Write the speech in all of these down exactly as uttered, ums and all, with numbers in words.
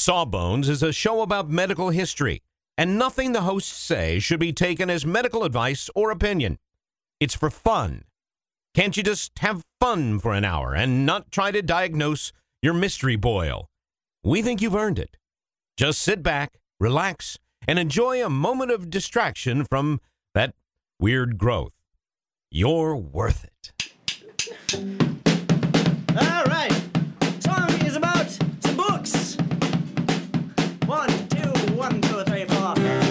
Sawbones is a show about medical history, and nothing the hosts say should be taken as medical advice or opinion. It's for fun. Can't you just have fun for an hour and not try to diagnose your mystery boil? We think you've earned it. Just sit back, relax, and enjoy a moment of distraction from that weird growth. You're worth it. All right. Song is about some books. One, two, one, two, three, four.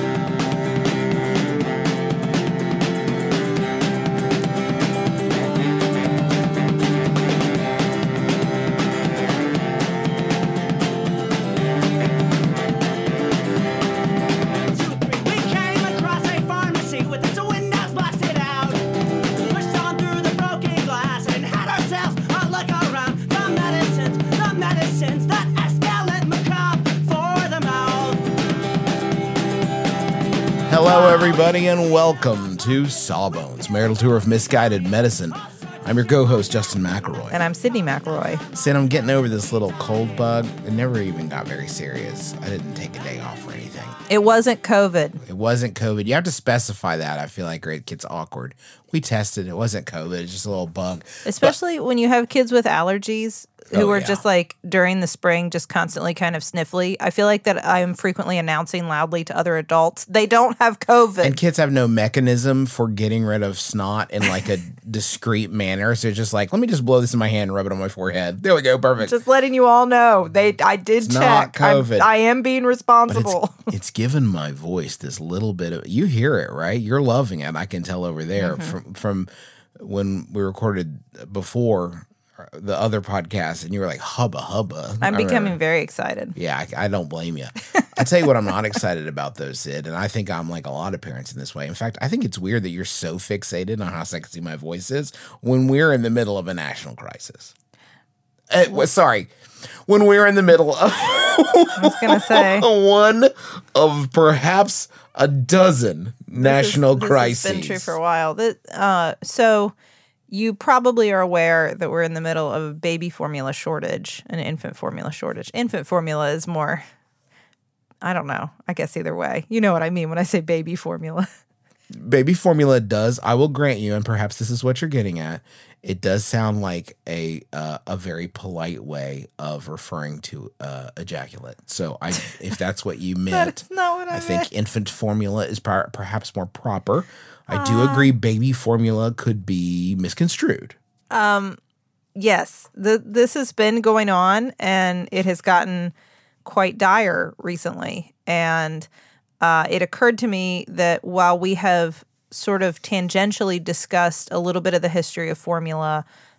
Hello, everybody, and welcome to Sawbones, Marital Tour of Misguided Medicine. I'm your co-host, Justin McElroy. And I'm Sydney McElroy. Sid, I'm getting over this little cold bug. It never even got very serious. I didn't take a day off or anything. It wasn't COVID. It wasn't COVID. You have to specify that. I feel like it gets awkward. We tested. It wasn't COVID. It's just a little bug. Especially but, when you have kids with allergies who oh, are yeah. just like during the spring, just constantly kind of sniffly. I feel like that I am frequently announcing loudly to other adults, they don't have COVID. And kids have no mechanism for getting rid of snot in like a discreet manner. So it's just like, let me just blow this in my hand and rub it on my forehead. There we go. Perfect. Just letting you all know. They, I did it's check. Not COVID. I am being responsible. But it's, it's given my voice this little bit of, you hear it, right? You're loving it. I can tell over there mm-hmm. from, from when we recorded before the other podcast, and you were like, hubba hubba. I'm becoming very excited. Yeah, I, I don't blame you. I tell you what I'm not excited about, though, Sid, and I think I'm like a lot of parents in this way. In fact, I think it's weird that you're so fixated on how sexy my voice is when we're in the middle of a national crisis. Uh, well, sorry. When we're in the middle of I was going to say one of perhaps a dozen national this is, crises. This has been true for a while. That, uh, so you probably are aware that we're in the middle of a baby formula shortage, an infant formula shortage. Infant formula is more, I don't know, I guess either way. You know what I mean when I say baby formula. Baby formula does, I will grant you, and perhaps this is what you're getting at, it does sound like a uh, a very polite way of referring to uh, ejaculate. So I, if that's what you meant, that's not what I, I meant. think infant formula is par- perhaps more proper. I do uh, agree baby formula could be misconstrued. Um, yes, the, this has been going on, and it has gotten quite dire recently. And uh, it occurred to me that while we have sort of tangentially discussed a little bit of the history of formula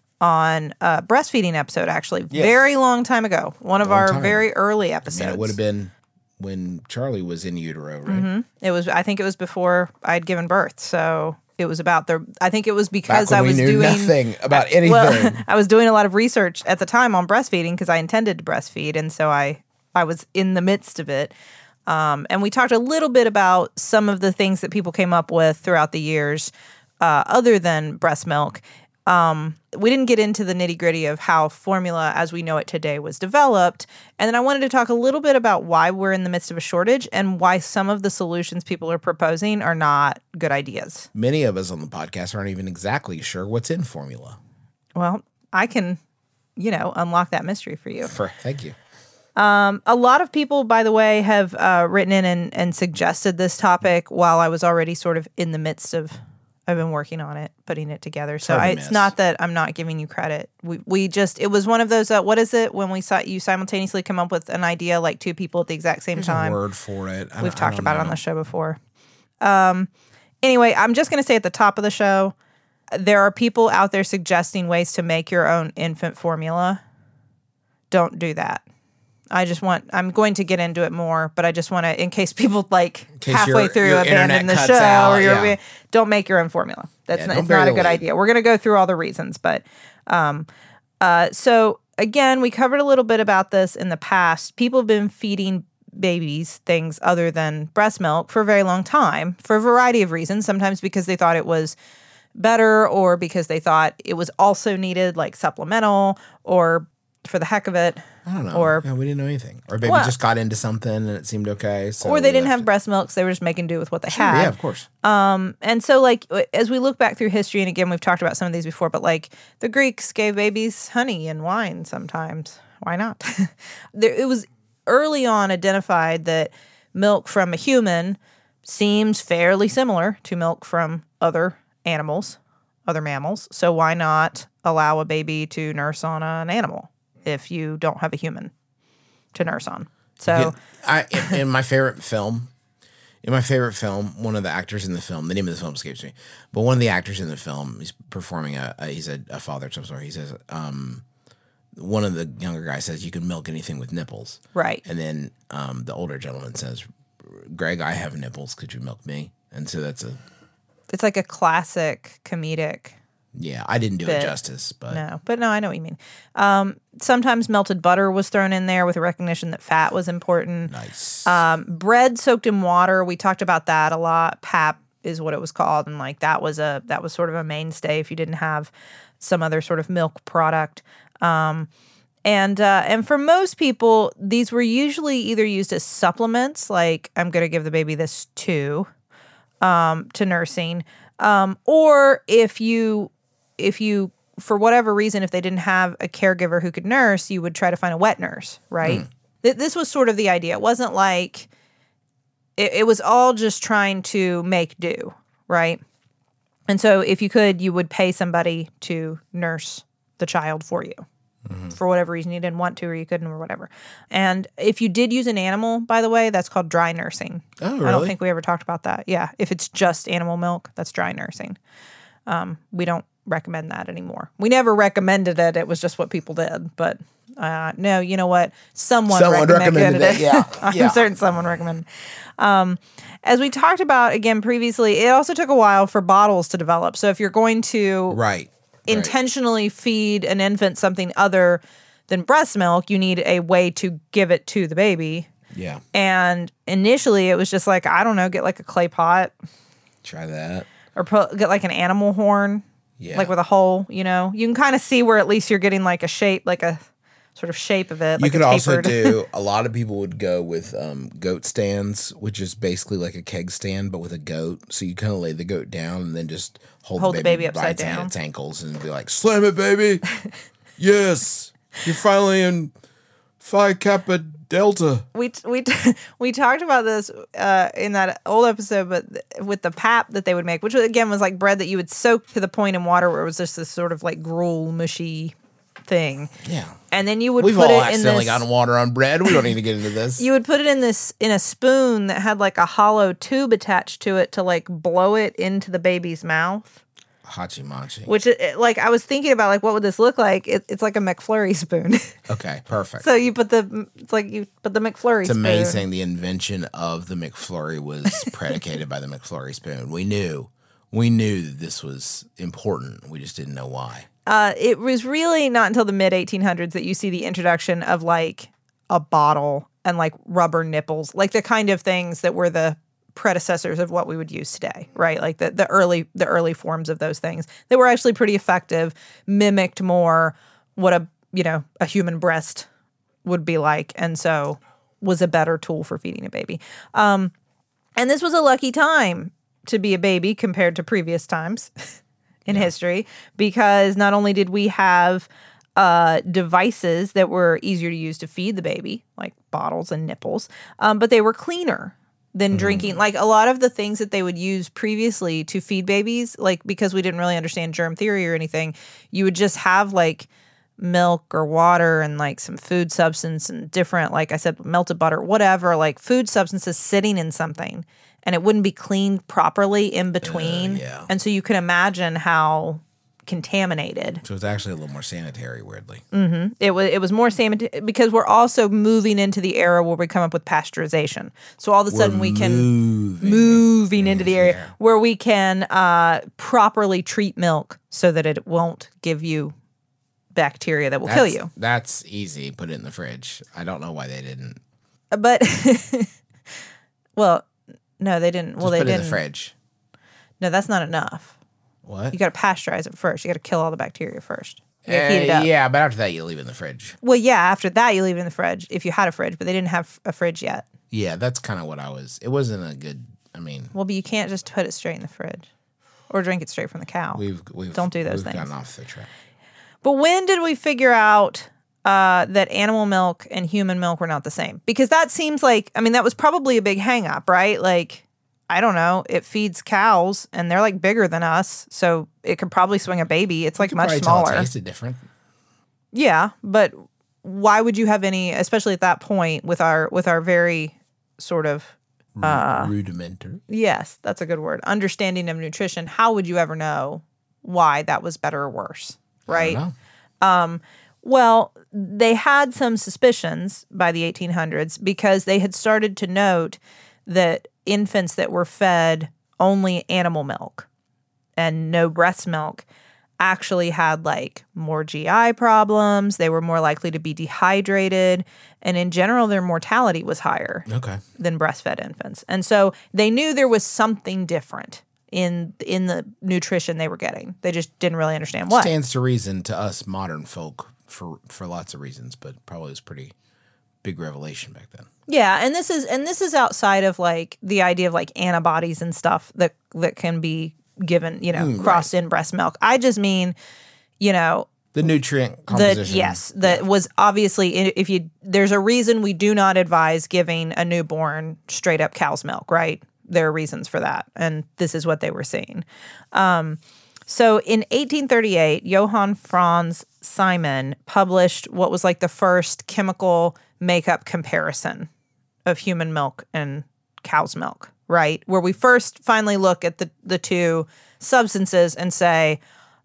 on a breastfeeding episode, actually, yes. very long time ago, one of our time. very early episodes. I mean, it would have been when Charlie was in utero, right? Mm-hmm. It was. I think it was before I'd given birth, so it was about the. I think it was because Back when I was we knew doing nothing about anything. Well, I was doing a lot of research at the time on breastfeeding because I intended to breastfeed, and so I I was in the midst of it. Um, and we talked a little bit about some of the things that people came up with throughout the years, uh, other than breast milk. Um, we didn't get into the nitty gritty of how formula as we know it today was developed. And then I wanted to talk a little bit about why we're in the midst of a shortage and why some of the solutions people are proposing are not good ideas. Many of us on the podcast aren't even exactly sure what's in formula. Well, I can, you know, unlock that mystery for you. For, thank you. Um, a lot of people, by the way, have uh, written in and, and suggested this topic while I was already sort of in the midst of I've been working on it, putting it together. So I, it's not that I'm not giving you credit. We we just, it was one of those, uh, what is it when we saw you simultaneously come up with an idea like two people at the exact same There's time? A word for it. I We've talked about know. it on the show before. Um, anyway, I'm just going to say at the top of the show, there are people out there suggesting ways to make your own infant formula. Don't do that. I just want, I'm going to get into it more, but I just want to, in case people like case halfway your, through your abandon the show out, or you're, yeah. don't make your own formula. That's yeah, not, it's not a good lead. idea. We're going to go through all the reasons, but, um, uh, so again, we covered a little bit about this in the past. People have been feeding babies things other than breast milk for a very long time for a variety of reasons. Sometimes because they thought it was better or because they thought it was also needed like supplemental or for the heck of it. I don't know. Or yeah, we didn't know anything. Or baby Well- just got into something and it seemed okay. So or they we didn't left have it. breast milk, so they were just making do with what they Sure, had. yeah, of course. And so, like, as we look back through history, and again, we've talked about some of these before, but like the Greeks gave babies honey and wine sometimes. Why not? there, it was early on identified that milk from a human seems fairly similar to milk from other animals, other mammals. So why not allow a baby to nurse on an animal if you don't have a human to nurse on? So Yeah, I in, in my favorite film, in my favorite film, one of the actors in the film, the name of the film escapes me, but one of the actors in the film, he's performing a, a he's a, a father of some sort. He says, um, one of the younger guys says, "You can milk anything with nipples," right. and then um, the older gentleman says, "Greg, I have nipples. Could you milk me?" And so that's a It's like a classic comedic. yeah. I didn't do Bit. it justice, but No, but no, I know what you mean. Um, sometimes melted butter was thrown in there with a recognition that fat was important. nice. Um, bread soaked in water, we talked about that a lot. Pap is what it was called, and like that was a that was sort of a mainstay if you didn't have some other sort of milk product. Um, and uh, and for most people, these were usually either used as supplements, like I'm going to give the baby this too, um, to nursing, um, or if you if you for whatever reason, if they didn't have a caregiver who could nurse, you would try to find a wet nurse, right? Th- this was sort of the idea. It wasn't like it, it was all just trying to make do, right? And so if you could, you would pay somebody to nurse the child for you. For whatever reason you didn't want to or you couldn't or whatever. And if you did use an animal, by the way, that's called dry nursing. Oh, I don't really? think we ever talked about that. Yeah, if it's just animal milk, that's dry nursing. Um, we don't recommend that anymore. We never recommended it. It was just what people did. But uh, no, you know what? Someone, Someone recommended, recommended it. it, yeah, I'm yeah. certain someone recommended it. Um, as we talked about, again, previously, it also took a while for bottles to develop. So if you're going to right. intentionally feed an infant something other than breast milk, you need a way to give it to the baby. Yeah. And initially, it was just like, I don't know, get like a clay pot Try that. or put, get like an animal horn, Yeah. like with a hole, you know? You can kind of see where at least you're getting like a shape, like a sort of shape of it. You like could a also tapered. do, a lot of people would go with um, goat stands, which is basically like a keg stand, but with a goat. So you kind of lay the goat down and then just hold, Hold the the baby, baby by upside its, down. its ankles and be like, slam it, baby. Yes. You're finally in Phi Kappa Delta. we we we talked about this uh, in that old episode, but th- with the pap that they would make, which again was like bread that you would soak to the point in water where it was just this sort of like gruel mushy thing, Yeah. and then you would We've put all it in accidentally this. gotten water on bread. We don't need to get into this. You would put it in this in a spoon that had like a hollow tube attached to it to like blow it into the baby's mouth. Hachi machi. Which, it, it- like, I was thinking about, like, what would this look like? It, it's like a McFlurry spoon. Okay, perfect. So you put the, it's like you put the McFlurry It's spoon. amazing the invention of the McFlurry was predicated by the McFlurry spoon. We knew, we knew that this was important. We just didn't know why. Uh, it was really not until the mid eighteen hundreds that you see the introduction of like a bottle and like rubber nipples, like the kind of things that were the predecessors of what we would use today, right? Like the, the early the early forms of those things. They were actually pretty effective, mimicked more what a you know a human breast would be like, and so was a better tool for feeding a baby. Um, and this was a lucky time to be a baby compared to previous times in history, because not only did we have uh, devices that were easier to use to feed the baby, like bottles and nipples, um, but they were cleaner than drinking. Like a lot of the things that they would use previously to feed babies, like because we didn't really understand germ theory or anything, you would just have like milk or water and like some food substance and different, like I said, melted butter, whatever, like food substances sitting in something, and it wouldn't be cleaned properly in between. yeah. And so you can imagine how contaminated So it's actually a little more sanitary, weirdly. it was. It was more sanitary because we're also moving into the era where we come up with pasteurization. So all of a sudden we can moving, moving into the area where we can uh, properly treat milk so that it won't give you bacteria that will kill That's- you. That's easy. Put it in the fridge. I don't know why they didn't. But well, no, they didn't. Well, Just they put it didn't. in the fridge. No, that's not enough. What? You got to pasteurize it first. You got to kill all the bacteria first. You gotta heat it Uh, up. yeah, but after that, you leave it in the fridge. Well, yeah, after that, you leave it in the fridge if you had a fridge, but they didn't have a fridge yet. Yeah, that's kind of what I was. It wasn't a good. I mean, Well, but you can't just put it straight in the fridge or drink it straight from the cow. we've we've Don't do those we've things. gotten off the track. But when did we figure out uh, that animal milk and human milk were not the same? Because that seems like, I mean, that was probably a big hang up, right? Like, I don't know, it feeds cows and they're like bigger than us. So it could probably swing a baby. It's like You could much probably tell smaller. it tasted different. Yeah, but why would you have any, especially at that point with our with our very sort of Uh, Rudimentary. yes, that's a good word, understanding of nutrition? How would you ever know why that was better or worse, right? I don't know. Well, they had some suspicions by the eighteen hundreds because they had started to note that infants that were fed only animal milk and no breast milk actually had like more G I problems. They were more likely to be dehydrated. And in general, their mortality was higher Okay. than breastfed infants. And so they knew there was something different in in the nutrition they were getting. They just didn't really understand what. Stands to reason to us modern folk for for lots of reasons, but probably was pretty big revelation back then. Yeah, and this is and this is outside of like the idea of like antibodies and stuff that that can be given, you know, crossed in breast milk. I just mean, you know, The nutrient that composition. yes, that was obviously if you there's a reason we do not advise giving a newborn straight up cow's milk, right? There are reasons for that, and this is what they were seeing. Um, so in eighteen thirty-eight, Johann Franz Simon published what was like the first chemical makeup comparison of human milk and cow's milk, right? Where we first finally look at the, the two substances and say,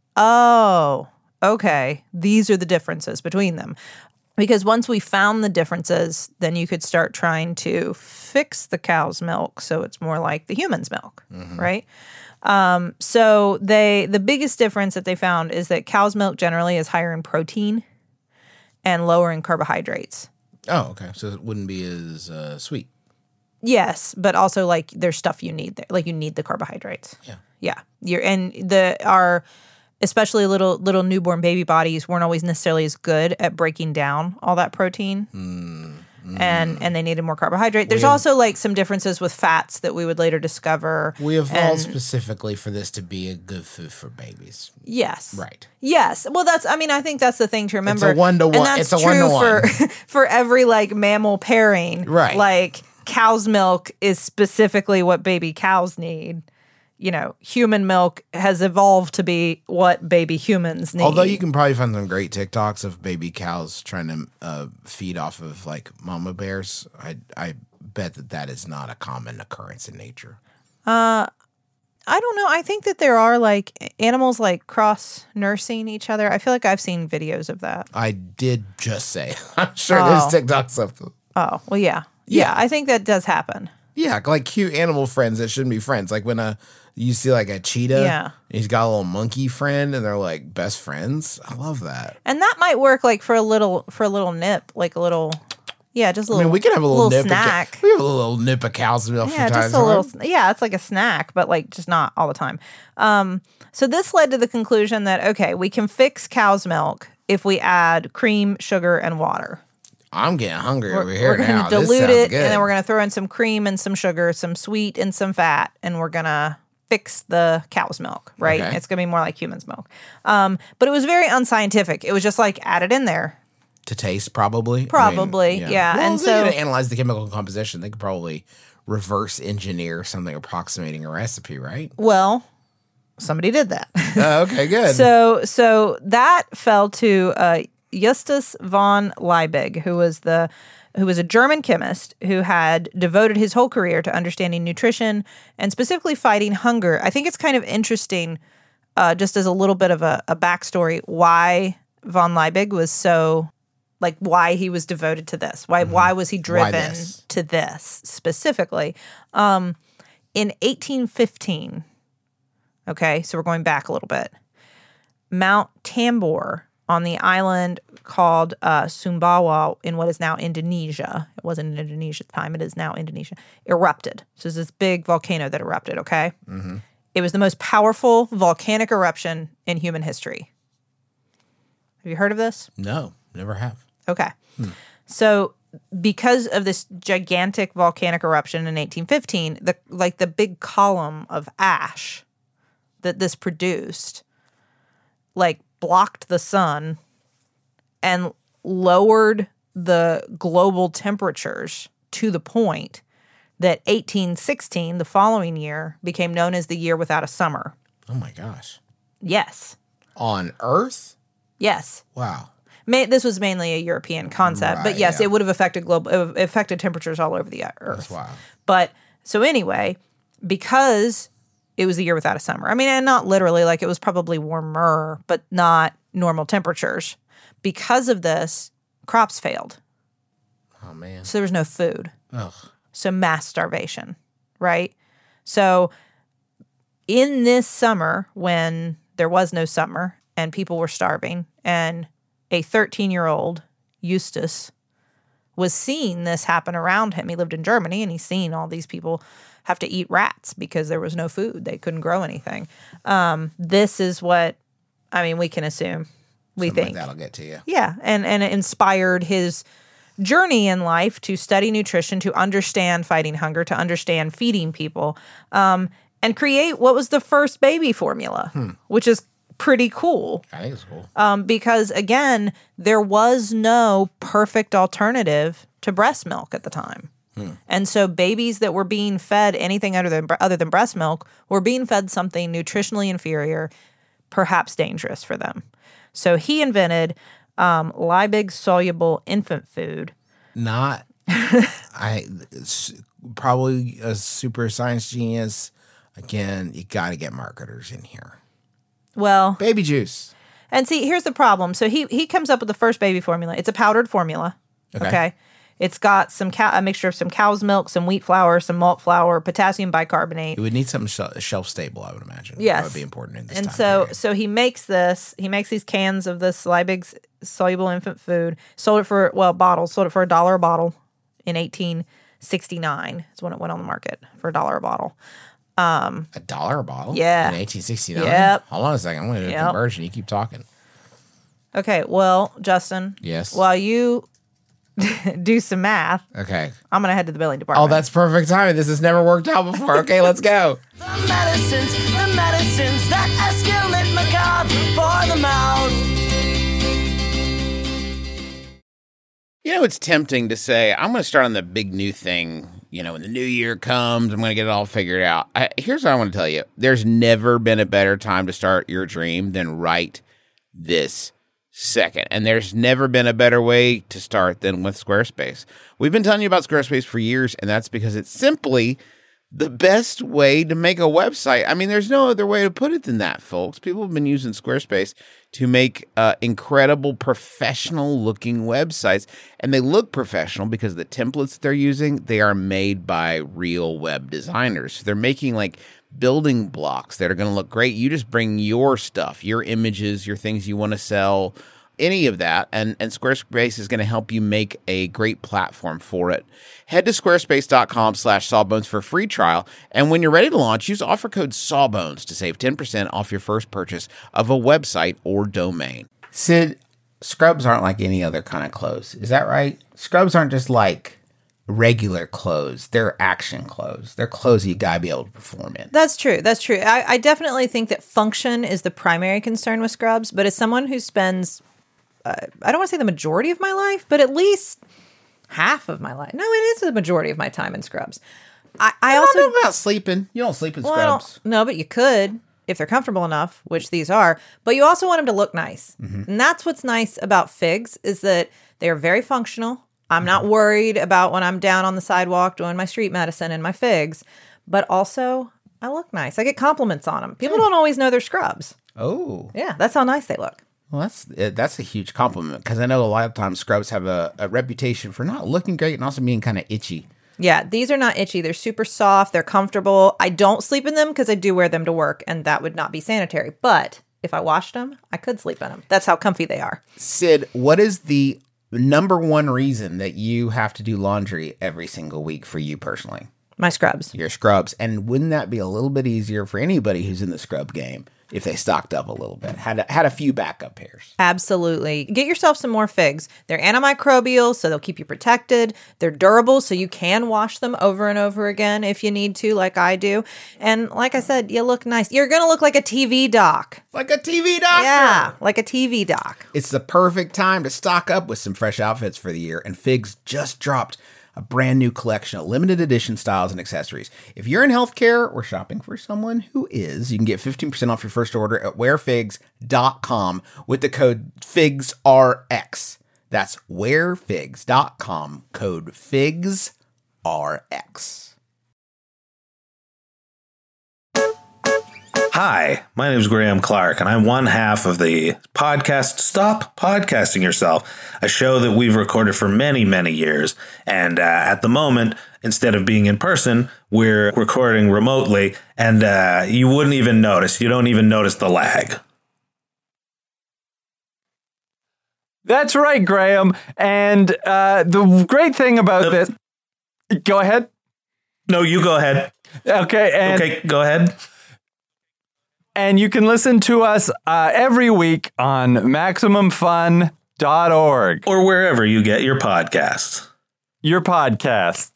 oh, okay, these are the differences between them. Because once we found the differences, then you could start trying to fix the cow's milk so it's more like the human's milk, right? Um, so they the biggest difference that they found is that cow's milk generally is higher in protein and lower in carbohydrates. Oh, okay. So it wouldn't be as uh, sweet. Yes, but also like there's stuff you need there. Like you need the carbohydrates. Yeah. Yeah. You're and the our especially little little newborn baby bodies weren't always necessarily as good at breaking down all that protein. Mm, And and they needed more carbohydrate. There's We have- also like some differences with fats that we would later discover. We evolved And- specifically for this to be a good food for babies. Yes. Right. Yes. Well, that's. I mean, I think that's the thing to remember. one-to-one- And that's it's a true one-to-one. for for every like mammal pairing. Right. Like cow's milk is specifically what baby cows need. You know, human milk has evolved to be what baby humans need. Although you can probably find some great TikToks of baby cows trying to uh, feed off of like mama bears. I I bet that that is not a common occurrence in nature. I don't know. I think that there are like animals like cross nursing each other. I feel like I've seen videos of that. I did just say. I'm sure Oh. there's TikToks of them. Oh, well, yeah. Yeah, Yeah. I think that does happen. Yeah, like cute animal friends that shouldn't be friends. Like when a you see like a cheetah, Yeah. and he's got a little monkey friend, and they're like best friends. I love that. And that might work like for a little for a little nip, like a little yeah, just a I little mean, we can have a little, nip snack. Of, ca- we have a little nip of cow's milk Yeah, from time just to a little. time. Yeah, it's like a snack, but like just not all the time. Um, so this led to the conclusion that okay, we can fix cow's milk if we add cream, sugar, and water. I'm getting hungry We're, over here we're going now. to This dilute sounds it, good. and then we're going to throw in some cream and some sugar, some sweet and some fat, and we're going to fix the cow's milk. Right? Okay. It's going to be more like human's milk. Um, but it was very unscientific. It was just like add it in there. to taste, probably. I mean, Probably, yeah, Well, and if so- they could analyze the chemical composition, they could probably reverse engineer something approximating a recipe, right? Well, somebody did that. Oh, okay, good. So so that fell to uh, Justus von Liebig, who was the who was a German chemist who had devoted his whole career to understanding nutrition and specifically fighting hunger. I think it's kind of interesting, uh, just as a little bit of a, a backstory, why von Liebig was so like why he was devoted to this. Why why was he driven this? to this specifically? Um, in eighteen fifteen. Okay, so we're going back a little bit. Mount Tambor on the island called uh, Sumbawa in what is now Indonesia. It wasn't in Indonesia at the time. It is now Indonesia. Erupted. So it's this big volcano that erupted, okay? Mm-hmm. It was the most powerful volcanic eruption in human history. Have you heard of this? No, never have. Okay. So because of this gigantic volcanic eruption in eighteen fifteen, the like the big column of ash that this produced like blocked the sun and lowered the global temperatures to the point that eighteen sixteen, the following year, became known as the year without a summer. Oh my gosh. Yes. On Earth? Yes. Wow. Ma- this was mainly a European concept, Right, but yes, yeah. it would have affected global, it affected temperatures all over the Earth. That's wild. But so anyway, because it was a year without a summer. I mean, and not literally, like it was probably warmer, but not normal temperatures. Because of this, crops failed. Oh man. So there was no food. Ugh. So mass starvation, right? So in this summer, when there was no summer and people were starving, and a thirteen-year-old, Eustace, was seeing this happen around him. He lived in Germany, and he's seen all these people have to eat rats because there was no food. They couldn't grow anything. Um, this is what, I mean, we can assume, we Something think. like that'll get to you. Yeah, and, and it inspired his journey in life to study nutrition, to understand fighting hunger, to understand feeding people, um, and create what was the first baby formula, Hmm. which is pretty cool. I think it's cool. Um, because, again, there was no perfect alternative to breast milk at the time. Hmm. And so babies that were being fed anything other than, other than breast milk were being fed something nutritionally inferior, perhaps dangerous for them. So he invented um, Liebig soluble infant food. Not, I, it's probably a super science genius. Again, you got to get marketers in here. Well, Baby juice. and see, here's the problem. So he he comes up with the first baby formula. It's a powdered formula. Okay. Okay. It's got some cow, a mixture of some cow's milk, some wheat flour, some malt flour, potassium bicarbonate. It would need something sh- shelf stable, I would imagine. Yes. That would be important in this And time so period. so he makes this, he makes these cans of this Liebig's soluble infant food, sold it for, well, bottles, sold it for a dollar a bottle in eighteen sixty-nine. Is when it went on the market, for a dollar a bottle. A dollar a bottle? Yeah. In eighteen sixty-nine? Yep. Hold on a second. I'm going to do a Yep. conversion. You keep talking. Okay, well, Justin. Yes. While you do some math, Okay. I'm going to head to the billing Oh, department. that's perfect timing. This has never worked out before. Okay, let's go. The medicines, the medicines that escalate macabre for the mouth. You know, it's tempting to say, I'm going to start on the big new thing. You know, when the new year comes, I'm going to get it all figured out. I, here's what I want to tell you. There's never been a better time to start your dream than right this second. And there's never been a better way to start than with Squarespace. We've been telling you about Squarespace for years, and that's because it's simply the best way to make a website. I mean, there's no other way to put it than that, folks. People have been using Squarespace to make uh, incredible professional-looking websites, and they look professional because the templates they're using, they are made by real web designers. So they're making like building blocks that are going to look great. You just bring your stuff, your images, your things you want to sell, any of that, and, and Squarespace is going to help you make a great platform for it. Head to squarespace.com slash sawbones for a free trial, and when you're ready to launch, use offer code sawbones to save ten percent off your first purchase of a website or domain. Sid, scrubs aren't like any other kind of clothes. Is that right? Scrubs aren't just like regular clothes. They're action clothes. They're clothes you got to be able to perform in. That's true. That's true. I, I definitely think that function is the primary concern with scrubs, but as someone who spends, uh, I don't want to say the majority of my life, but at least half of my life. No, it is the majority of my time in scrubs. I, I, I also don't know about sleeping. You don't sleep in well, I don't- scrubs. no, but you could if they're comfortable enough, which these are. But you also want them to look nice, and that's what's nice about figs is that they are very functional. I'm not worried about when I'm down on the sidewalk doing my street medicine in my figs, but also I look nice. I get compliments on them. People don't always know they're scrubs. Oh. Yeah, that's how nice they look. Well, that's uh, that's a huge compliment because I know a lot of times scrubs have a, a reputation for not looking great and also being kind of itchy. Yeah, these are not itchy. They're super soft. They're comfortable. I don't sleep in them because I do wear them to work, and that would not be sanitary. But if I washed them, I could sleep in them. That's how comfy they are. Sid, what is the number one reason that you have to do laundry every single week for you personally? My scrubs. Your scrubs. And wouldn't that be a little bit easier for anybody who's in the scrub game if they stocked up a little bit. Had a, had a few backup pairs. Absolutely. Get yourself some more figs. They're antimicrobial, so they'll keep you protected. They're durable, so you can wash them over and over again if you need to, like I do. And like I said, you look nice. You're going to look like a T V doc. Like a T V doctor. Yeah, like a T V doc. It's the perfect time to stock up with some fresh outfits for the year, and Figs just dropped a brand new collection of limited edition styles and accessories. If you're in healthcare or shopping for someone who is, you can get fifteen percent off your first order at wear figs dot com with the code Figs R X. That's wear figs dot com, code Figs R X. Hi, my name is Graham Clark, and I'm one half of the podcast Stop Podcasting Yourself, a show that we've recorded for many, many years. And uh, at the moment, instead of being in person, we're recording remotely, and uh, you wouldn't even notice. You don't even notice the lag. That's right, Graham. And uh, the great thing about Uh, this... Go ahead. No, you go ahead. Okay. And, Okay, go ahead. and you can listen to us uh, every week on maximum fun dot org, Or wherever you get your podcasts. your podcasts.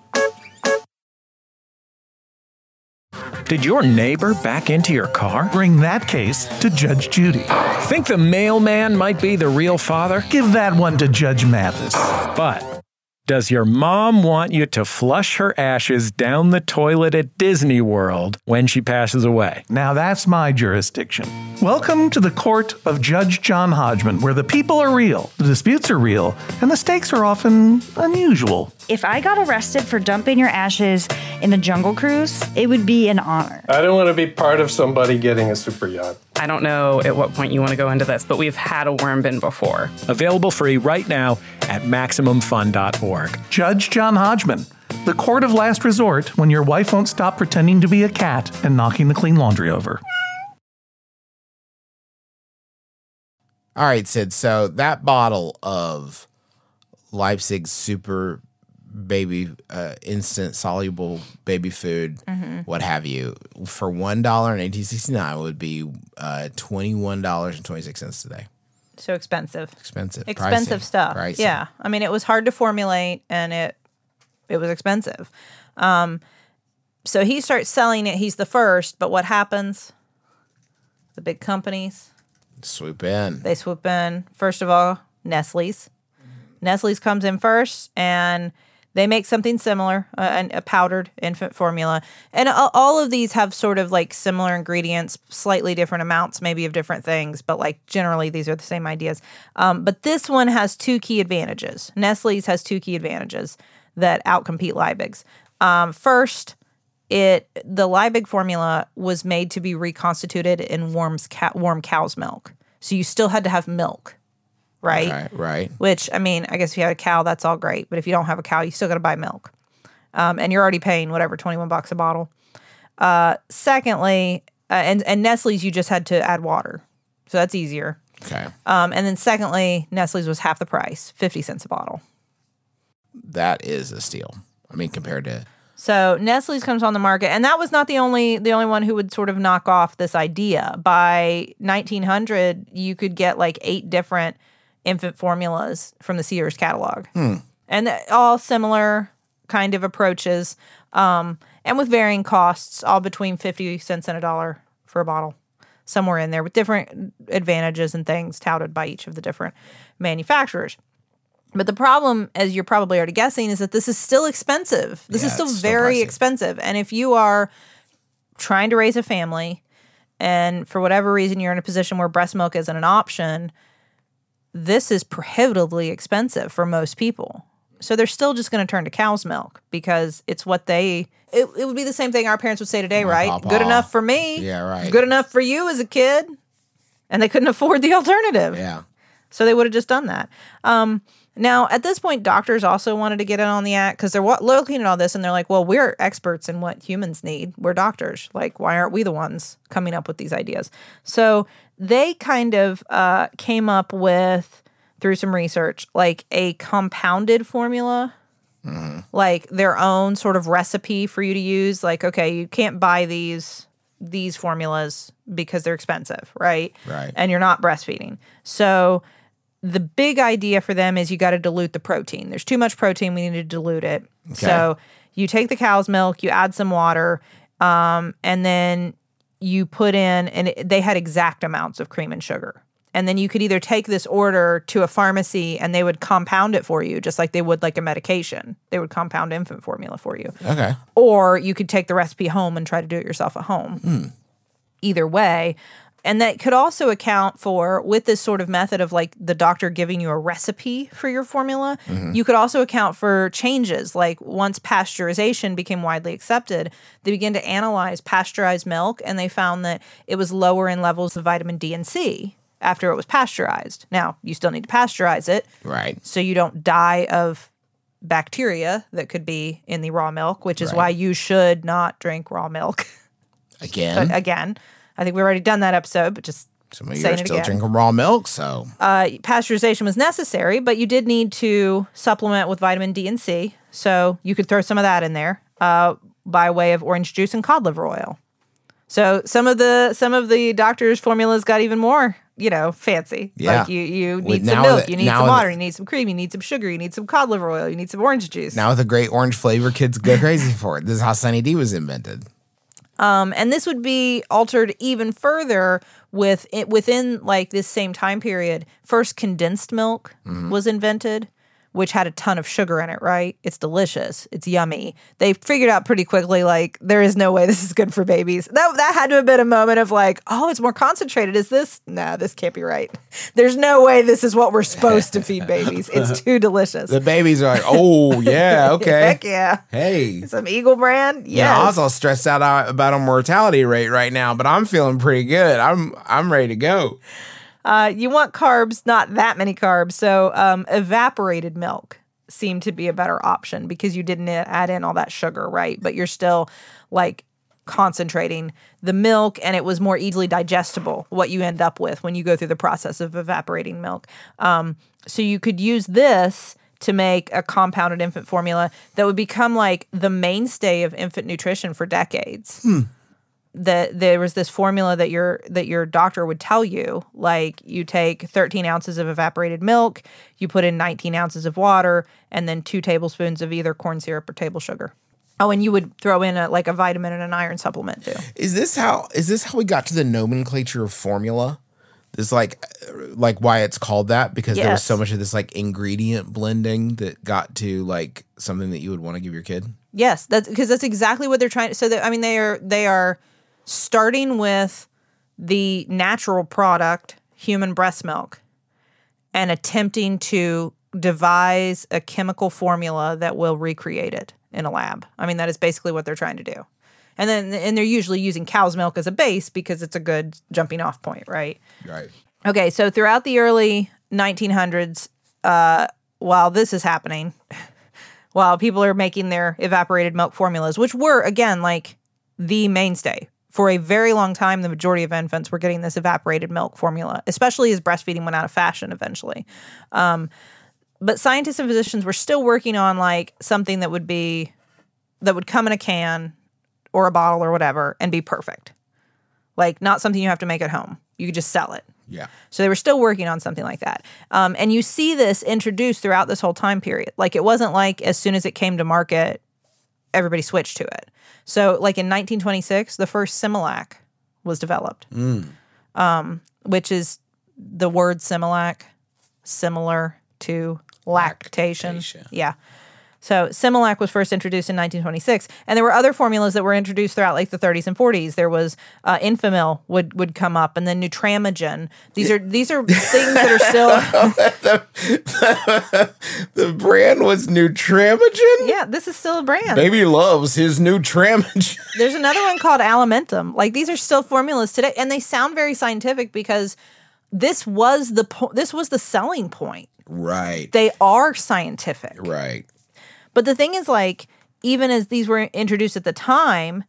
Did your neighbor back into your car? Bring that case to Judge Judy. Think the mailman might be the real father? Give that one to Judge Mathis. But does your mom want you to flush her ashes down the toilet at Disney World when she passes away? Now that's my jurisdiction. Welcome to the court of Judge John Hodgman, where the people are real, the disputes are real, and the stakes are often unusual. If I got arrested for dumping your ashes in the Jungle Cruise, it would be an honor. I don't want to be part of somebody getting a super yacht. I don't know at what point you want to go into this, but we've had a worm bin before. Available free right now at maximum fun dot org. Judge John Hodgman, the court of last resort when your wife won't stop pretending to be a cat and knocking the clean laundry over. All right, Sid. So that bottle of Leipzig Super Baby uh, Instant Soluble Baby Food, Mm-hmm. what have you, for one dollar and eighteen sixty-nine would be uh, twenty-one dollars and twenty-six cents today. So expensive. Expensive. Expensive Pricey. stuff. Pricey. Yeah. I mean, it was hard to formulate and it it was expensive. Um, so he starts selling it. He's the first, but what happens? The big companies, Swoop in. they swoop in. First of all, Nestle's. Nestle's comes in first, and they make something similar, uh, a powdered infant formula. And all all of these have sort of like similar ingredients, slightly different amounts, maybe of different things, but like generally these are the same ideas. Um, but this one has two key advantages. Nestle's has two key advantages that outcompete Liebig's. Um, first, it the Liebig formula was made to be reconstituted in warm's ca- warm cow's milk. So you still had to have milk, right? Right, right. Which, I mean, I guess if you had a cow, that's all great. But if you don't have a cow, you still got to buy milk. Um, and you're already paying, whatever, twenty-one bucks a bottle. Uh, secondly, uh, and, and Nestle's, you just had to add water. So that's easier. Okay. Um, and then secondly, Nestle's was half the price, fifty cents a bottle. That is a steal. I mean, compared to... So Nestle's comes on the market, and that was not the only the only one who would sort of knock off this idea. By nineteen hundred, you could get like eight different infant formulas from the Sears catalog, Hmm. and th- all similar kind of approaches, um, and with varying costs, all between fifty cents and a dollar for a bottle, somewhere in there, with different advantages and things touted by each of the different manufacturers. But the problem, as you're probably already guessing, is that this is still expensive. This Yeah, is still it's still very pricey. expensive. And if you are trying to raise a family and for whatever reason you're in a position where breast milk isn't an option, this is prohibitively expensive for most people. So they're still just going to turn to cow's milk because it's what they... It, it would be the same thing our parents would say today, My right? papa. Good enough for me. Yeah, right. Good enough for you as a kid. And they couldn't afford the alternative. Yeah. So they would have just done that. Um, now, at this point, doctors also wanted to get in on the act because they're wa- looking at all this and they're like, well, we're experts in what humans need. We're doctors. Like, why aren't we the ones coming up with these ideas? So they kind of uh, came up with, through some research, like a compounded formula, like their own sort of recipe for you to use. Like, okay, you can't buy these these formulas because they're expensive, right? Right. And you're not breastfeeding. So the big idea for them is you got to dilute the protein. There's too much protein. We need to dilute it. Okay. So you take the cow's milk, you add some water, um, and then you put in, and it, they had exact amounts of cream and sugar. And then you could either take this order to a pharmacy and they would compound it for you, just like they would like a medication. They would compound infant formula for you. Okay. Or you could take the recipe home and try to do it yourself at home. Mm. Either way. And that could also account for, with this sort of method of like the doctor giving you a recipe for your formula, Mhm. you could also account for changes. Like once pasteurization became widely accepted, they began to analyze pasteurized milk and they found that it was lower in levels of vitamin D and C after it was pasteurized. Now, you still need to pasteurize it. Right. So you don't die of bacteria that could be in the raw milk, which is Right. why you should not drink raw milk. Again. But again, I think we've already done that episode, but just Some of you saying are it still again. drinking raw milk, so. Uh, pasteurization was necessary, but you did need to supplement with vitamin D and C. So you could throw some of that in there uh, by way of orange juice and cod liver oil. So some of the some of the doctors' formulas got even more, you know, fancy. Yeah. Like you you With- need some now milk, that- you need now some that- water, you need some cream, you need some sugar, you need some cod liver oil, you need some orange juice. Now with a great orange flavor, kids go crazy for it. This is how Sunny D was invented. Um, and this would be altered even further with it, within like this same time period. First, condensed milk Mhm. was invented, which had a ton of sugar in it, right? It's delicious. It's yummy. They figured out pretty quickly, like, there is no way this is good for babies. That that had to have been a moment of like, oh, it's more concentrated. Is this? No, this can't be right. There's no way this is what we're supposed to feed babies. It's too delicious. The babies are like, oh, yeah, okay. Heck yeah. Hey. Some Eagle brand? Yeah, I Yes. was all stressed out uh, about a mortality rate right now, but I'm feeling pretty good. I'm I'm ready to go. Uh, you want carbs, not that many carbs. So um, evaporated milk seemed to be a better option because you didn't add in all that sugar, right? But you're still like concentrating the milk and it was more easily digestible, what you end up with when you go through the process of evaporating milk. Um, so you could use this to make a compounded infant formula that would become like the mainstay of infant nutrition for decades. Hmm. That there was this formula that your that your doctor would tell you, like you take thirteen ounces of evaporated milk, you put in nineteen ounces of water, and then two tablespoons of either corn syrup or table sugar. Oh, and you would throw in a, like a vitamin and an iron supplement too. Is this how is this how we got to the nomenclature of formula? This like like why it's called that? Because there was Yes. so much of this like ingredient blending that got to like something that you would want to give your kid. Yes, that's because that's exactly what they're trying to. So that, I mean, they are they are starting with the natural product, human breast milk, and attempting to devise a chemical formula that will recreate it in a lab. I mean, that is basically what they're trying to do. And then and they're usually using cow's milk as a base because it's a good jumping off point, right? Right. Okay, so throughout the early nineteen hundreds, uh, while this is happening, while people are making their evaporated milk formulas, which were, again, like the mainstay. For a very long time, the majority of infants were getting this evaporated milk formula, especially as breastfeeding went out of fashion eventually. Um, but scientists and physicians were still working on like something that would be, that would come in a can or a bottle or whatever and be perfect. Like not something you have to make at home. You could just sell it. Yeah. So they were still working on something like that. Um, and you see this introduced throughout this whole time period. Like it wasn't like as soon as it came to market, everybody switched to it. So like in nineteen twenty-six, the first Similac was developed, Mm. um, which is the word Similac, similar to lactation. Lactation. Yeah. So Similac was first introduced in nineteen twenty-six, and there were other formulas that were introduced throughout like the thirties and forties. There was uh, Infamil would would come up, and then Nutramigen. These are these are things that are still. the, the brand was Nutramigen? Yeah, this is still a brand. Baby loves his Nutramigen. There's another one called Alimentum. Like these are still formulas today, and they sound very scientific because this was the po- this was the selling point. Right. They are scientific. Right. But the thing is, like, even as these were introduced at the time,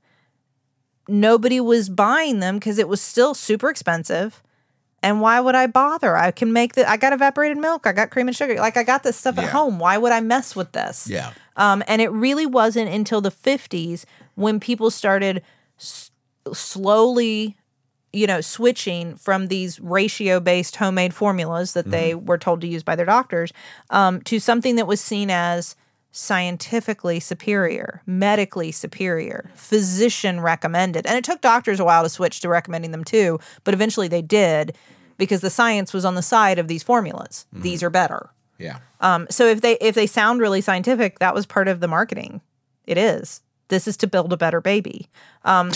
nobody was buying them because it was still super expensive. And why would I bother? I can make the. I got evaporated milk. I got cream and sugar. Like I got this stuff Yeah. at home. Why would I mess with this? Yeah. Um, and it really wasn't until the fifties when people started s- slowly, you know, switching from these ratio-based homemade formulas that they Mm-hmm. were told to use by their doctors um, to something that was seen as scientifically superior, medically superior, physician recommended. And it took doctors a while to switch to recommending them too, but eventually they did because the science was on the side of these formulas. Mm-hmm. These are better. Yeah. Um, so if they if they sound really scientific, that was part of the marketing. It is. This is to build a better baby. Um,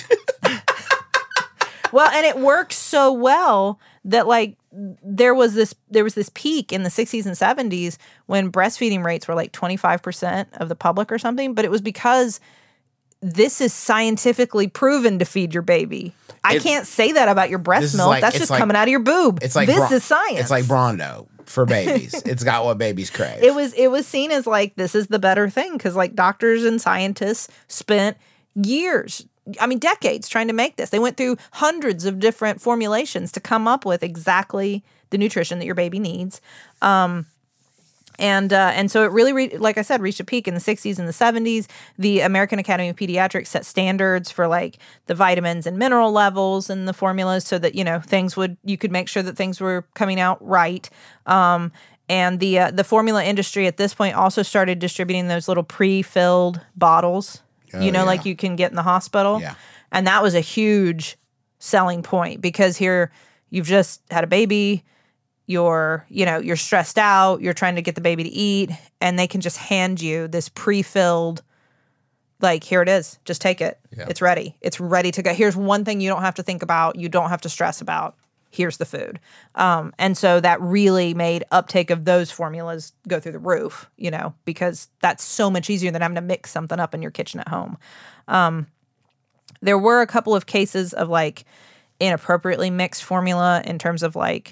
well, and it worked so well that like there was this there was this peak in the sixties and seventies when breastfeeding rates were like twenty-five percent of the public or something, but it was because this is scientifically proven to feed your baby. I It- can't say that about your breast This is milk. like- That's it's just like- coming out of your boob. It's like this Bron- is science. It's like Brondo for babies. It's got what babies crave. It was it was seen as like this is the better thing because like doctors and scientists spent years, I mean decades, trying to make this. They went through hundreds of different formulations to come up with exactly the nutrition that your baby needs. Um, and uh, and so it really, re- like I said, reached a peak in the sixties and the seventies. The American Academy of Pediatrics set standards for like the vitamins and mineral levels in the formulas so that, you know, things would, you could make sure that things were coming out right. Um, and the uh, the formula industry at this point also started distributing those little pre-filled bottles, Oh, you know, yeah. like you can get in the hospital. Yeah. And that was a huge selling point because here you've just had a baby, you're, you know, you're stressed out, you're trying to get the baby to eat, and they can just hand you this pre-filled, like, here it is, just take it. Yeah. It's ready. It's ready to go. Here's one thing you don't have to think about, you don't have to stress about. Here's the food. Um, and so that really made uptake of those formulas go through the roof, you know, because that's so much easier than having to mix something up in your kitchen at home. Um, there were a couple of cases of like inappropriately mixed formula in terms of like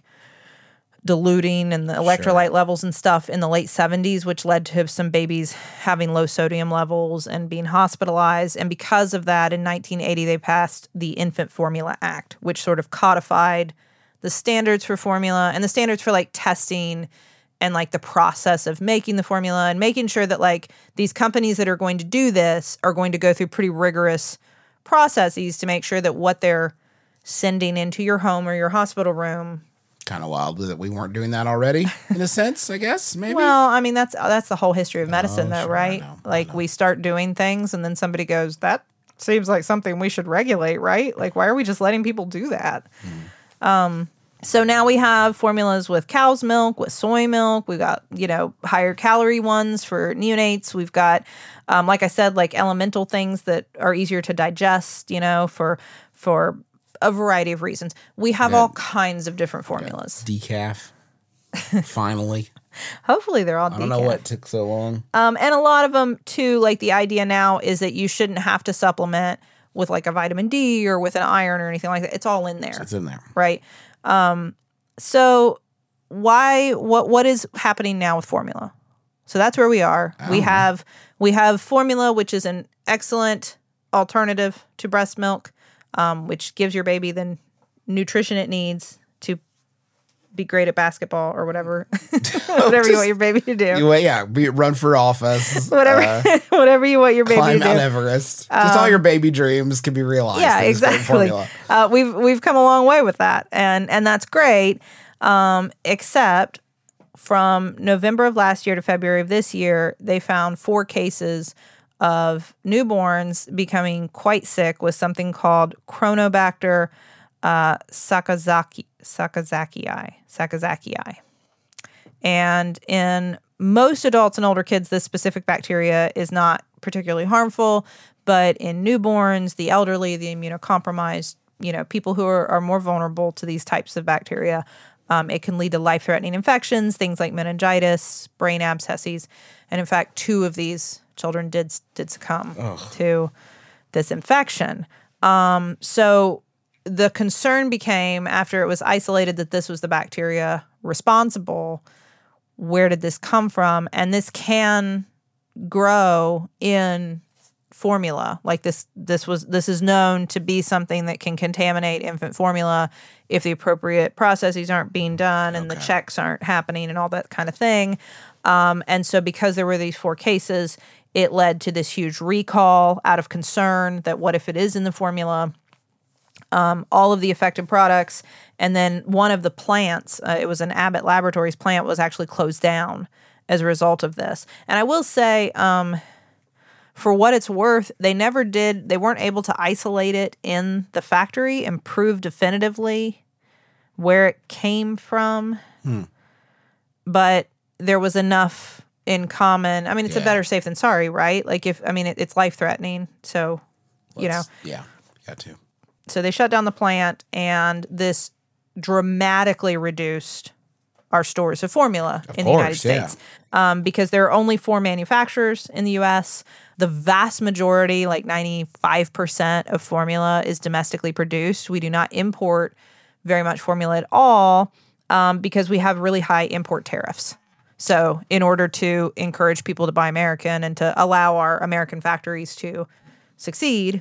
diluting and the electrolyte levels and stuff in the late seventies, which led to some babies having low sodium levels and being hospitalized. And because of that, in nineteen eighty, they passed the Infant Formula Act, which sort of codified the standards for formula and the standards for like testing and like the process of making the formula and making sure that like these companies that are going to do this are going to go through pretty rigorous processes to make sure that what they're sending into your home or your hospital room. Kind of wild that we weren't doing that already, in a sense, I guess, maybe. Well, I mean, that's that's the whole history of medicine, Oh, though, sure, I right? know, I Like, we start doing things, and then somebody goes, that seems like something we should regulate, right? Like, why are we just letting people do that? Hmm. Um, so now we have formulas with cow's milk, with soy milk. We've got, you know, higher calorie ones for neonates. We've got, um, like I said, like elemental things that are easier to digest, you know, for for a variety of reasons. We have Yeah. all kinds of different formulas. Decaf. Finally. Hopefully they're all I don't know decaf. what took so long. Um, and a lot of them, too, like the idea now is that you shouldn't have to supplement with like a vitamin D or with an iron or anything like that. It's all in there. It's in there. Right. Um, so why, what, what is happening now with formula? So that's where we are. We have, we have formula, which is an excellent alternative to breast milk, um, which gives your baby the nutrition it needs to be great at basketball or whatever, whatever you want your baby to do. You, yeah, be, run for office. Whatever, uh, whatever you want your baby climb to do. Mount Everest. Just all your baby dreams can be realized. Yeah, in this great exactly. formula. Uh, we've we've come a long way with that, and and that's great. Um, except from November of last year to February of this year, they found four cases of newborns becoming quite sick with something called Chronobacter uh, Sakazaki Sakazakii Sakazakii. And in most adults and older kids, this specific bacteria is not particularly harmful, but in newborns, the elderly, the immunocompromised, you know, people who are, are more vulnerable to these types of bacteria, um, it can lead to life-threatening infections, things like meningitis, brain abscesses, and in fact, two of these children did did succumb Ugh. to this infection. Um, so the concern became, after it was isolated that this was the bacteria responsible, where did this come from? And this can grow in formula. Like this this was this is known to be something that can contaminate infant formula if the appropriate processes aren't being done and the checks aren't happening and all that kind of thing. Um, and so because there were these four cases, it led to this huge recall out of concern that what if it is in the formula? um, all of the affected products. And then one of the plants, uh, it was an Abbott Laboratories plant, was actually closed down as a result of this. And I will say, um, for what it's worth, they never did, they weren't able to isolate it in the factory and prove definitively where it came from. Hmm. But there was enough in common. I mean, it's Yeah. a better safe than sorry, right? Like if, I mean, it, it's life-threatening. So, you know. Let's- Yeah, got to. So they shut down the plant, and this dramatically reduced our stores of formula Of in course, the United yeah. States. Um, because there are only four manufacturers in the U S. The vast majority, like ninety-five percent of formula, is domestically produced. We do not import very much formula at all um, because we have really high import tariffs. So in order to encourage people to buy American and to allow our American factories to succeed,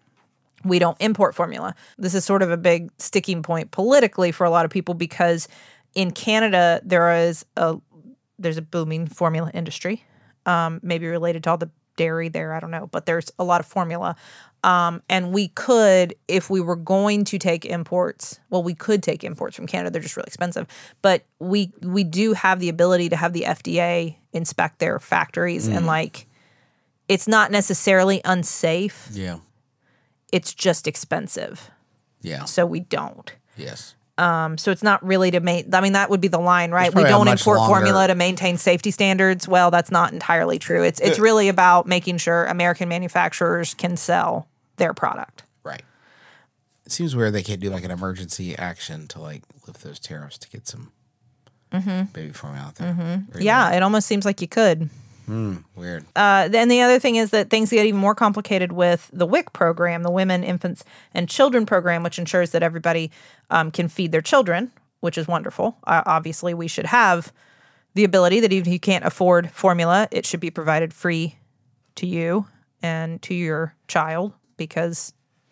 we don't import formula. This is sort of a big sticking point politically for a lot of people because in Canada there is a there's a booming formula industry, um, maybe related to all the dairy there. I don't know, but there's a lot of formula, um, and we could, if we were going to take imports, well, we could take imports from Canada. They're just really expensive, but we we do have the ability to have the F D A inspect their factories, Mm. and like, it's not necessarily unsafe. Yeah. It's just expensive. Yeah. So we don't. Yes. Um, so it's not really to make, I mean, that would be the line, right? We probably a don't much import longer- formula to maintain safety standards. Well, that's not entirely true. It's it's really about making sure American manufacturers can sell their product. Right. It seems weird they can't do like an emergency action to like lift those tariffs to get some Mm-hmm. baby formula out there. Mm-hmm. Very Yeah, it almost seems like you could. Hmm, weird. Uh, then the other thing is that things get even more complicated with the W I C program, the Women, Infants, and Children program, which ensures that everybody um, can feed their children, which is wonderful. Uh, obviously, we should have the ability that even if you can't afford formula, it should be provided free to you and to your child because,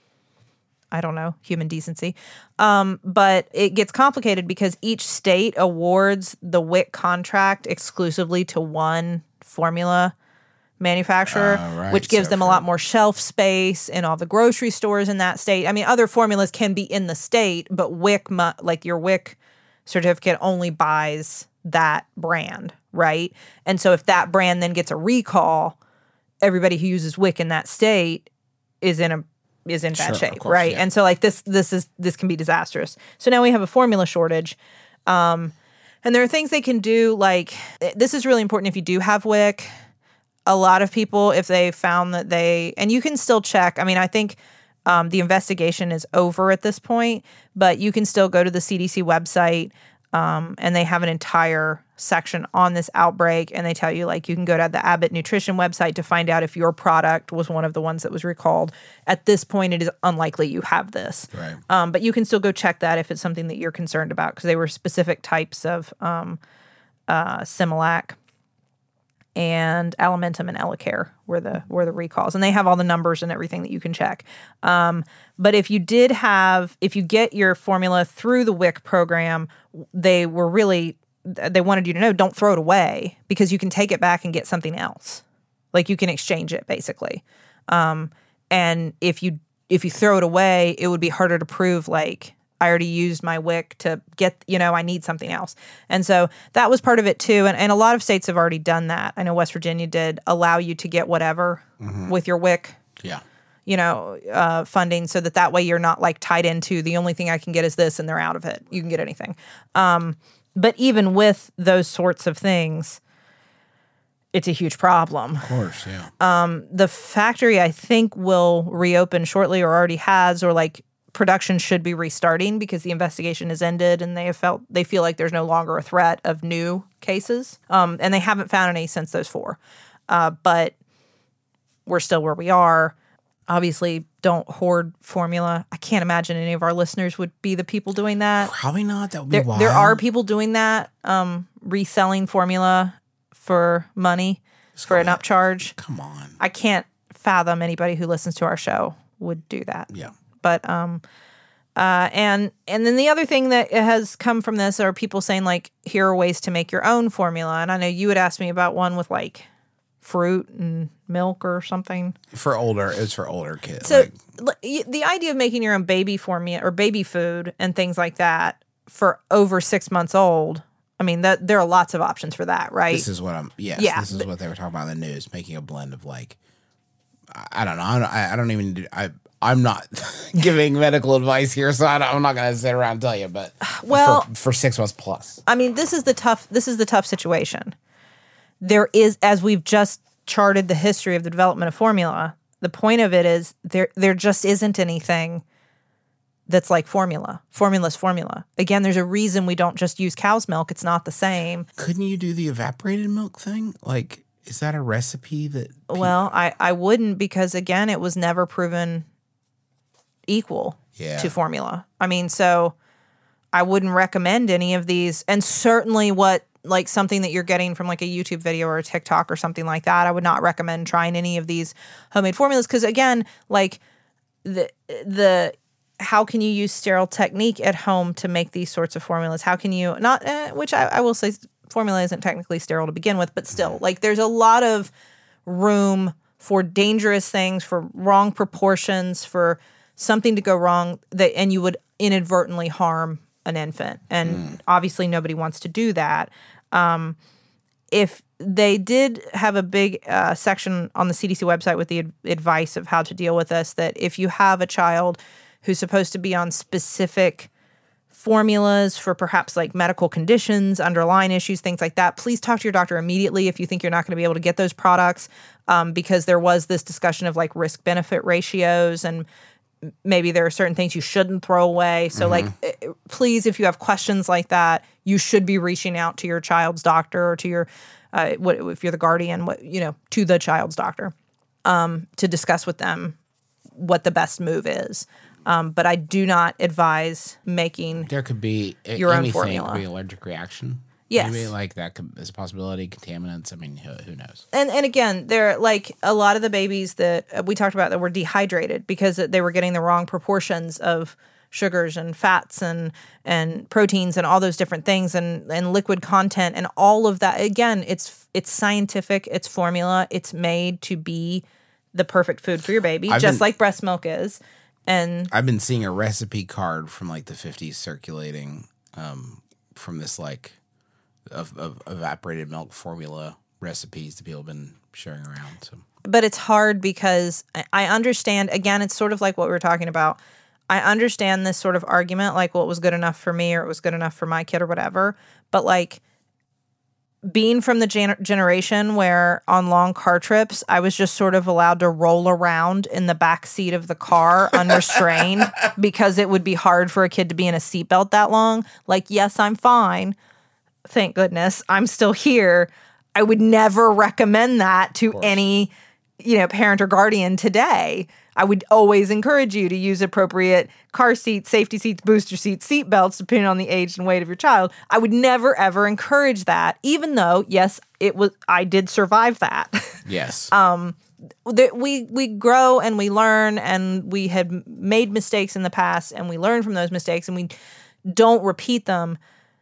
I don't know, human decency. Um, but it gets complicated because each state awards the W I C contract exclusively to one formula manufacturer, Uh, right, which gives so them a for- lot more shelf space in all the grocery stores in that state. I mean, other formulas can be in the state, but W I C, mu- like your W I C certificate only buys that brand, right? And so if that brand then gets a recall, everybody who uses W I C in that state is in a is in bad Sure, of shape, course, right? yeah. And so like this this is this can be disastrous. So now we have a formula shortage. Um and there are things they can do, like, this is really important if you do have W I C. A lot of people, if they found that they, and you can still check, I mean, I think um, the investigation is over at this point, but you can still go to the C D C website um, and they have an entire section on this outbreak. And they tell you, like, you can go to the Abbott Nutrition website to find out if your product was one of the ones that was recalled. At this point, it is unlikely you have this. Right. Um, but you can still go check that if it's something that you're concerned about, because they were specific types of um, uh, Similac and Alimentum and Elecare were the were the recalls, and they have all the numbers and everything that you can check. Um, but if you did have, if you get your formula through the W I C program, they were really they wanted you to know, don't throw it away, because you can take it back and get something else. Like, you can exchange it basically. Um, and if you if you throw it away, it would be harder to prove, like, I already used my W I C to get, you know, I need something else. And so that was part of it too. And, and a lot of states have already done that. I know West Virginia did allow you to get whatever Mhm. with your W I C, Yeah. you know, uh, funding, so that that way you're not like tied into the only thing I can get is this and they're out of it. You can get anything. Um, but even with those sorts of things, it's a huge problem. Of course, yeah. Um, the factory, I think, will reopen shortly, or already has, or like production should be restarting because the investigation has ended and they have felt they feel like there's no longer a threat of new cases. Um, and they haven't found any since those four. Uh, but we're still where we are. Obviously, don't hoard formula. I can't imagine any of our listeners would be the people doing that. Probably not. That would be There, wild. there are people doing that, um, reselling formula for money for an upcharge. Come on. I can't fathom anybody who listens to our show would do that. Yeah. But um uh and and then the other thing that has come from this are people saying, like, here are ways to make your own formula. And I know you had asked me about one with like fruit and milk or something. For older, it was for older kids. So like, l- the idea of making your own baby formula or baby food and things like that for over six months old, I mean, that there are lots of options for that, right? this is what I'm. Yes, Yeah, this is but- what they were talking about in the news, making a blend of like, I, I don't know. I don't, I, I don't even. Do, I I'm not giving medical advice here, so I don't, I'm not going to sit around and tell you. But Well- for, for six months plus, I mean, this is the tough. This is the tough situation. There is, as we've just charted the history of the development of formula. The point of it is there. There just isn't anything that's like formula. Formula's formula. Again, there's a reason we don't just use cow's milk. It's not the same. couldn't you do the evaporated milk thing? Like, is that a recipe that? Well, I I wouldn't because again, it was never proven equal Yeah. to formula. I mean, so I wouldn't recommend any of these, and certainly what like something that you're getting from like a YouTube video or a TikTok or something like that. I would not recommend trying any of these homemade formulas because again, like the the how can you use sterile technique at home to make these sorts of formulas? How can you not? Eh, which I, I will say, formula isn't technically sterile to begin with, but still, like there's a lot of room for dangerous things, for wrong proportions, for something to go wrong that, and you would inadvertently harm an infant. And obviously nobody wants to do that. Um, if they did have a big uh, section on the C D C website with the ad- advice of how to deal with this, that if you have a child who's supposed to be on specific formulas for perhaps like medical conditions, underlying issues, things like that, please talk to your doctor immediately if you think you're not going to be able to get those products, um, because there was this discussion of like risk-benefit ratios and maybe there are certain things you shouldn't throw away. So like, eh, please, if you have questions like that, you should be reaching out to your child's doctor or to your, uh, what if you're the guardian, what, you know, to the child's doctor, um, to discuss with them what the best move is. Um, but I do not advise making There could be a- your own anything. formula. Could be allergic reaction. Yes. Maybe like that could, is a possibility. Contaminants. I mean, who, who knows? And and again, there like a lot of the babies that uh, we talked about that were dehydrated because they were getting the wrong proportions of sugars and fats and and proteins and all those different things and and liquid content and all of that. Again, it's it's scientific, it's formula, it's made to be the perfect food for your baby, I've just been- like breast milk is. And I've been seeing a recipe card from like the fifties circulating um, from this like of, of evaporated milk formula recipes that people have been sharing around. So but it's hard because I- I understand, again, it's sort of like what we were talking about. I understand this sort of argument, like, well, it was good enough for me or it was good enough for my kid or whatever. But like being from the gen- generation where on long car trips, I was just sort of allowed to roll around in the back seat of the car unrestrained because it would be hard for a kid to be in a seatbelt that long. Like, yes, I'm fine. Thank goodness I'm still here. I would never recommend that to any, you know, parent or guardian today. I would always encourage you to use appropriate car seats, safety seats, booster seats, seat belts, depending on the age and weight of your child. I would never, ever encourage that, even though, yes, it was, I did survive that. yes, um, that we, we grow and we learn and we had made mistakes in the past and we learn from those mistakes and we don't repeat them.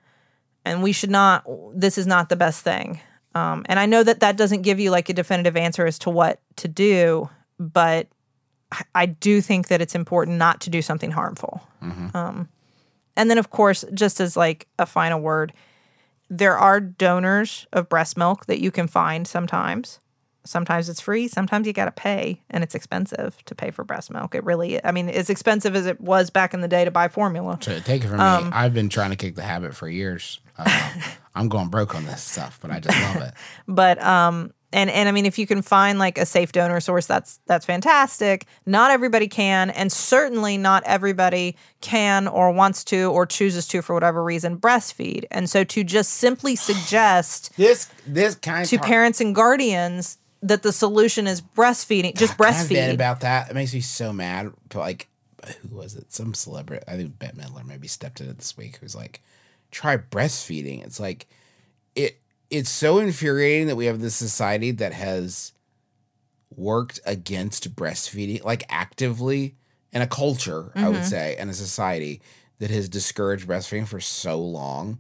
And we should not, this is not the best thing. Um, and I know that that doesn't give you like a definitive answer as to what to do, but I do think that it's important not to do something harmful. Mm-hmm. Um, and then, of course, just as like a final word, there are donors of breast milk that you can find sometimes. Sometimes it's free. Sometimes you got to pay, and it's expensive to pay for breast milk. It really, I mean, as expensive as it was back in the day to buy formula. So take it from Um, me. I've been trying to kick the habit for years. Uh, I'm going broke on this stuff, but I just love it. But um, and and I mean, if you can find like a safe donor source, that's that's fantastic. Not everybody can, and certainly not everybody can or wants to or chooses to for whatever reason breastfeed. And so to just simply suggest this this kind to parents and guardians that the solution is breastfeeding, just Can I vent breastfeed. about that. It makes me so mad. But like, who was it? Some celebrity. I think Bette Midler maybe stepped in it this week. Who's like, try breastfeeding. It's like, it. It's so infuriating that we have this society that has worked against breastfeeding, like actively, in a culture, I would Mhm. say, and a society that has discouraged breastfeeding for so long.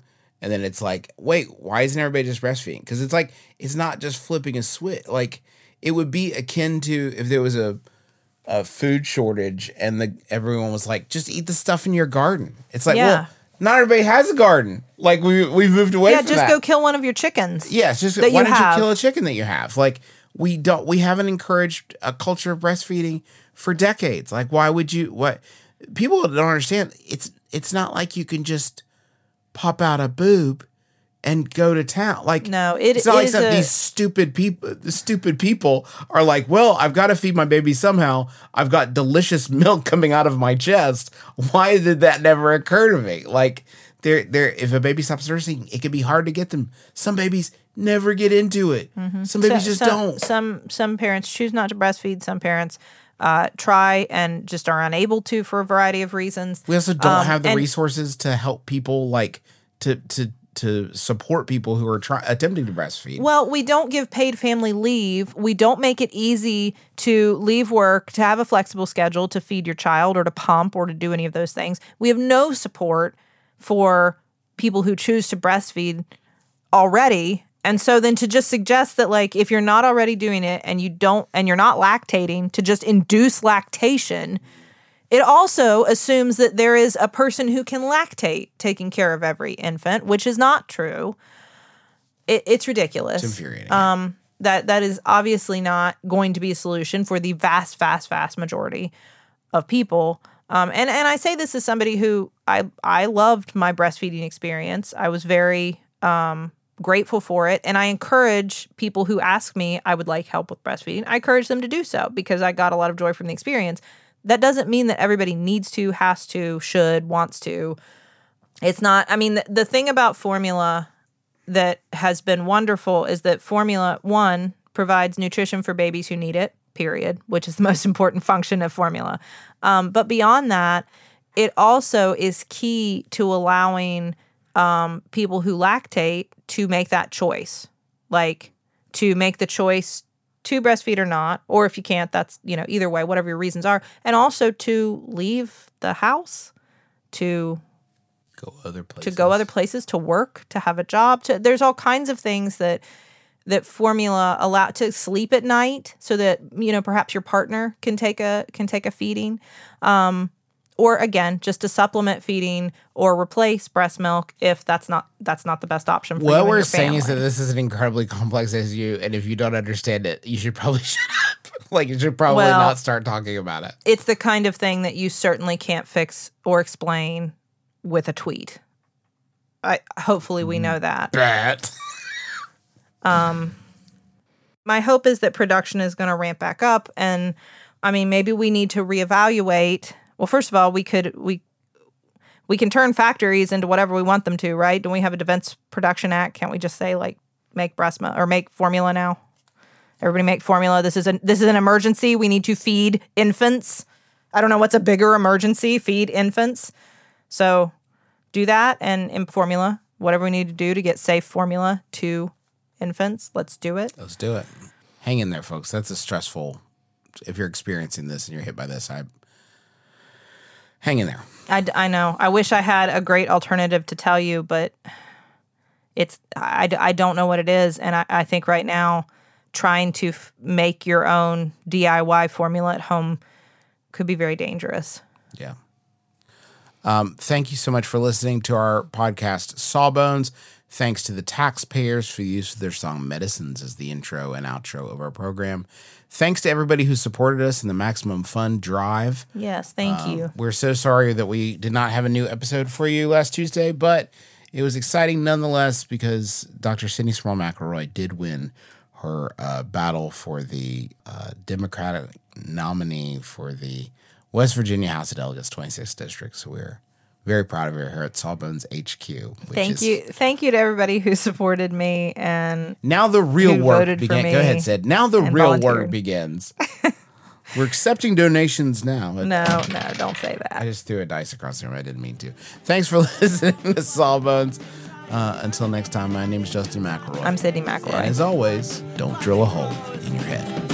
And then it's like, wait, why isn't everybody just breastfeeding? Because it's like, it's not just flipping a switch. Like, it would be akin to if there was a, a food shortage and the everyone was like, just eat the stuff in your garden. It's like, Yeah. well, not everybody has a garden. Like, we, we've moved away Yeah, from just that. go kill one of your chickens. Yeah, it's just, that why you don't have. you kill a chicken that you have? Like, we don't, we haven't encouraged a culture of breastfeeding for decades. Like, why would you, what, people don't understand. It's, it's not like you can just pop out a boob and go to town. Like, No, it it's not like is some, a- these stupid people, the stupid people are like, well, I've got to feed my baby somehow. I've got delicious milk coming out of my chest. Why did that never occur to me? Like, there, there, if a baby stops nursing, it can be hard to get them. Some babies never get into it. Some babies So- just some, don't. Some some parents choose not to breastfeed. Some parents uh, try and just are unable to for a variety of reasons. We also don't Um, have the and- resources to help people, like to to to support people who are try- attempting to breastfeed. Well, we don't give paid family leave. We don't make it easy to leave work, to have a flexible schedule to feed your child or to pump or to do any of those things. We have no support for people who choose to breastfeed already. And so then to just suggest that, like, if you're not already doing it and you don't, and you're not lactating, to just induce lactation, it also assumes that there is a person who can lactate taking care of every infant, which is not true. It, it's ridiculous. It's infuriating. Um, that that is obviously not going to be a solution for the vast, vast, vast majority of people. Um, and and I say this as somebody who I I loved my breastfeeding experience. I was very um, grateful for it, and I encourage people who ask me I would like help with breastfeeding. I encourage them to do so because I got a lot of joy from the experience. That doesn't mean that everybody needs to, has to, should, wants to. It's not. I mean, the, the thing about formula that has been wonderful is that formula, one, provides nutrition for babies who need it, period, which is the most important function of formula. Um, but beyond that, it also is key to allowing um, people who lactate to make that choice, like to make the choice to breastfeed or not, or if you can't, that's, you know, either way, whatever your reasons are, and also to leave the house, to Go other places. to go other places, to work, to have a job. To there's all kinds of things that that formula allow to sleep at night, so that, you know, perhaps your partner can take a can take a feeding, um, or again, just to supplement feeding or replace breast milk if that's not that's not the best option for you What and we're your saying is that family. this is an incredibly complex issue, and if you don't understand it, you should probably shut up. Like, you should probably Well, not start talking about it. It's the kind of thing that you certainly can't fix or explain with a tweet. I hopefully we know that. That. Um, my hope is that production is going to ramp back up, and I mean, maybe we need to reevaluate. Well, first of all, we could we we can turn factories into whatever we want them to, right? Don't we have a Defense Production Act? Can't we just say, like, make breast milk or make formula now? Everybody make formula. This is an this is an emergency. We need to feed infants. I don't know what's a bigger emergency. Feed infants. So do that and in formula, whatever we need to do to get safe formula to infants. Let's do it. Let's do it. Hang in there, folks. That's a stressful. If you're experiencing this and you're hit by this, I hang in there. I, I know. I wish I had a great alternative to tell you, but it's I, I don't know what it is. And I, I think right now trying to f- make your own D I Y formula at home could be very dangerous. Yeah. Um, thank you so much for listening to our podcast, Sawbones. Thanks to the taxpayers for the use of their song Medicines as the intro and outro of our program. Thanks to everybody who supported us in the Maximum Fun Drive. Yes, thank Um, you. We're so sorry that we did not have a new episode for you last Tuesday, but it was exciting nonetheless because Doctor Sydney Small McElroy did win her uh, battle for the uh, Democratic nominee for the West Virginia House of Delegates twenty-sixth District. So we're very proud of her here at Sawbones H Q. Which Thank is you. Thank you to everybody who supported me and Now the real who work voted for began. me Go ahead, Sid. Now the and real work volunteered. begins. We're accepting donations now. No, no, don't say that. I just threw a dice across the room. I didn't mean to. Thanks for listening to Sawbones. Uh, until next time, my name is Justin McElroy. I'm Sydney McElroy. And as always, don't drill a hole in your head.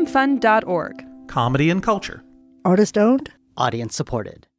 maximum fun dot org. Comedy and culture. Artist owned. Audience supported.